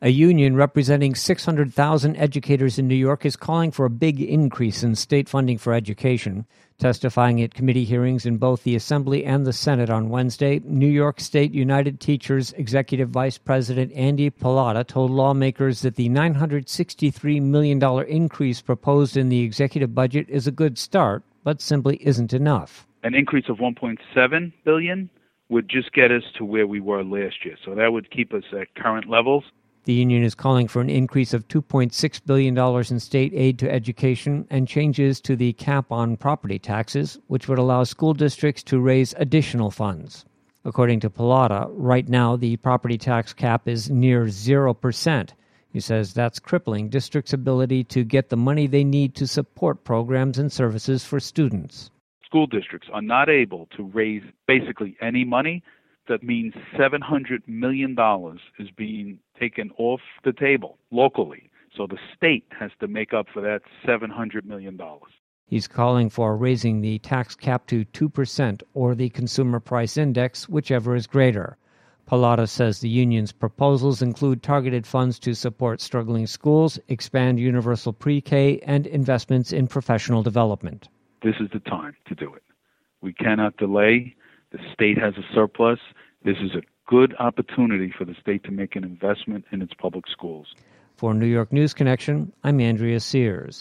A union representing 600,000 educators in New York is calling for a big increase in state funding for education. Testifying at committee hearings in both the Assembly and the Senate on Wednesday, New York State United Teachers Executive Vice President Andy Pallotta told lawmakers that the $963 million increase proposed in the executive budget is a good start, but simply isn't enough. An increase of $1.7 billion would just get us to where we were last year, so that would keep us at current levels. The union is calling for an increase of $2.6 billion in state aid to education and changes to the cap on property taxes, which would allow school districts to raise additional funds. According to Pallotta, right now the property tax cap is near 0%. He says that's crippling districts' ability to get the money they need to support programs and services for students. School districts are not able to raise basically any money. That means $700 million is being taken off the table locally. So the state has to make up for that $700 million. He's calling for raising the tax cap to 2% or the Consumer Price Index, whichever is greater. Pallotta says the union's proposals include targeted funds to support struggling schools, expand universal pre-K, and investments in professional development. This is the time to do it. We cannot delay. The state has a surplus. This is a good opportunity for the state to make an investment in its public schools. For New York News Connection, I'm Andrea Sears.